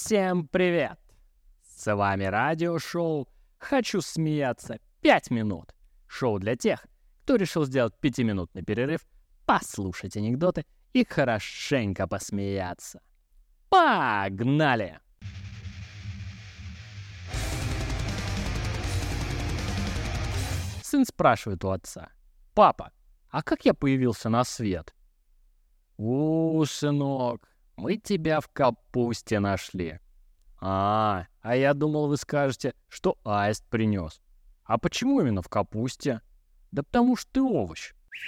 Всем привет! С вами радиошоу «Хочу смеяться 5 минут». Шоу для тех, кто решил сделать 5-минутный перерыв, послушать анекдоты и хорошенько посмеяться. Погнали! Сын спрашивает у отца: «Папа, а как я появился на свет?» «У, сынок, мы тебя в капусте нашли». А я думал, вы скажете, что аист принес. А почему именно в капусте? Да потому что ты овощ.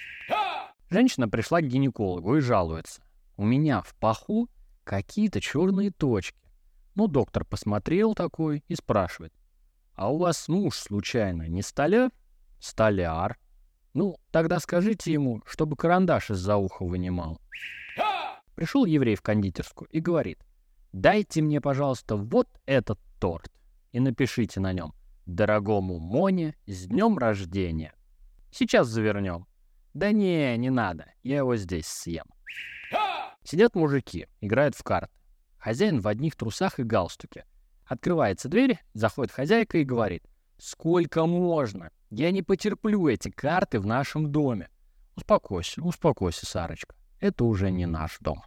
Женщина пришла к гинекологу и жалуется: у меня в паху какие-то черные точки. Ну, доктор посмотрел такой и спрашивает: а у вас муж случайно не столяр? Столяр. Ну, тогда скажите ему, чтобы карандаш из-за уха вынимал. Пришел еврей в кондитерскую и говорит: дайте мне, пожалуйста, вот этот торт и напишите на нем: дорогому Моне с днем рождения. Сейчас завернем. Да не надо, я его здесь съем. Сидят мужики, играют в карты. Хозяин в одних трусах и галстуке. Открывается дверь, заходит хозяйка и говорит: сколько можно? Я не потерплю эти карты в нашем доме. Успокойся, Сарочка. Это уже не наш дом.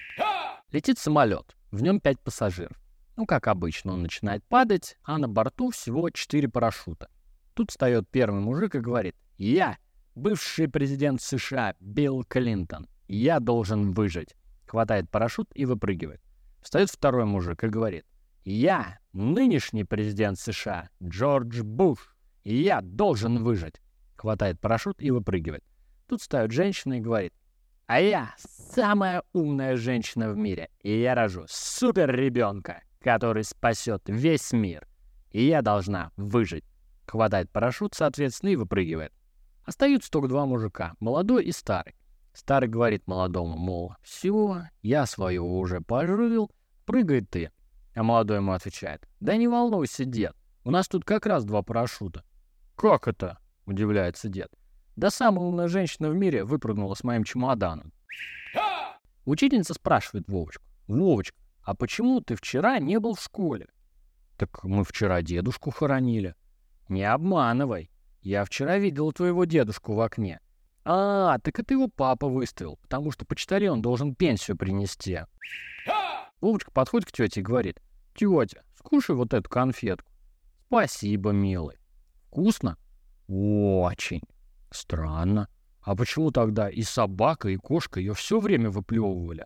Летит самолет, в нем 5 пассажиров. Ну, как обычно, он начинает падать, а на борту всего 4 парашюта. Тут встает первый мужик и говорит: я, бывший президент США Билл Клинтон, я должен выжить. Хватает парашют и выпрыгивает. Встает второй мужик и говорит: я, нынешний президент США Джордж Буш, и я должен выжить. Хватает парашют и выпрыгивает. Тут встает женщина и говорит: а я самая умная женщина в мире, и я рожу супер ребенка, который спасет весь мир. И я должна выжить. Хватает парашют, соответственно, и выпрыгивает. Остаются только 2 мужика, молодой и старый. Старый говорит молодому, мол, все, я свое уже пожрыл, прыгай ты. А молодой ему отвечает: да не волнуйся, дед, у нас тут как раз 2 парашюта. Как это? Удивляется дед. Да самая умная женщина в мире выпрыгнула с моим чемоданом. Учительница спрашивает Вовочку: Вовочка, а почему ты вчера не был в школе? Так мы вчера дедушку хоронили. Не обманывай. Я вчера видел твоего дедушку в окне. Так это его папа выставил, потому что почтарь он должен пенсию принести. Вовочка подходит к тете и говорит: тетя, скушай вот эту конфетку. Спасибо, милый. Вкусно? Очень. Странно. А почему тогда и собака, и кошка ее все время выплевывали?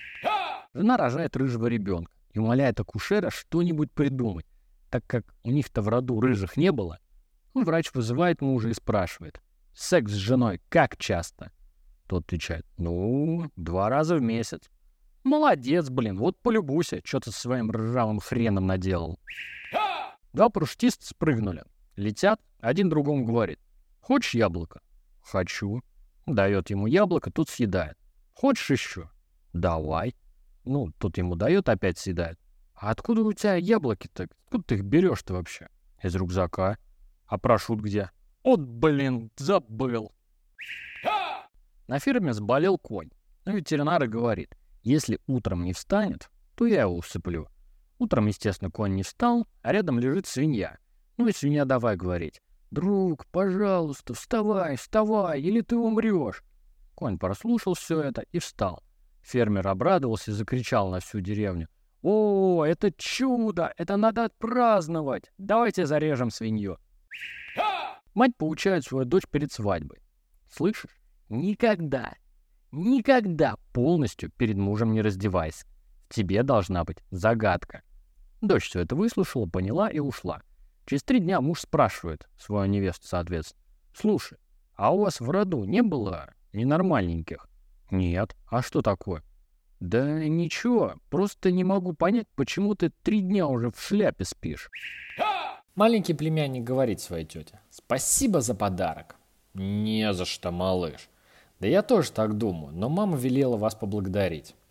Жена рожает рыжего ребенка и умоляет акушера что-нибудь придумать, так как у них-то в роду рыжих не было. Врач вызывает мужа и спрашивает: секс с женой как часто? Тот отвечает: 2 раза в месяц. Молодец, блин, вот полюбуйся, что ты со своим ржавым хреном наделал. 2 парашютиста спрыгнули. Летят, один другому говорит: хочешь яблоко? Хочу. Дает ему яблоко, тут съедает. Хочешь еще? Давай. Тут ему дает, опять съедает. А откуда у тебя яблоки-то? Откуда ты их берешь-то вообще? Из рюкзака. А парашют где? Забыл. На ферме заболел конь. Ветеринар говорит: если утром не встанет, то я его усыплю. Утром, естественно, конь не встал, а рядом лежит свинья. И свинья давай говорить: друг, пожалуйста, вставай, или ты умрешь. Конь прослушал все это и встал. Фермер обрадовался и закричал на всю деревню: о, это чудо, это надо отпраздновать, давайте зарежем свинью. Мать поучает свою дочь перед свадьбой: слышишь, никогда полностью перед мужем не раздевайся. В тебе должна быть загадка. Дочь все это выслушала, поняла и ушла. Через 3 дня муж спрашивает свою невесту, соответственно: слушай, а у вас в роду не было ненормальненьких? Нет. А что такое? Да ничего, просто не могу понять, почему ты 3 дня уже в шляпе спишь. Маленький племянник говорит своей тете: спасибо за подарок. Не за что, малыш. Да я тоже так думаю, но мама велела вас поблагодарить.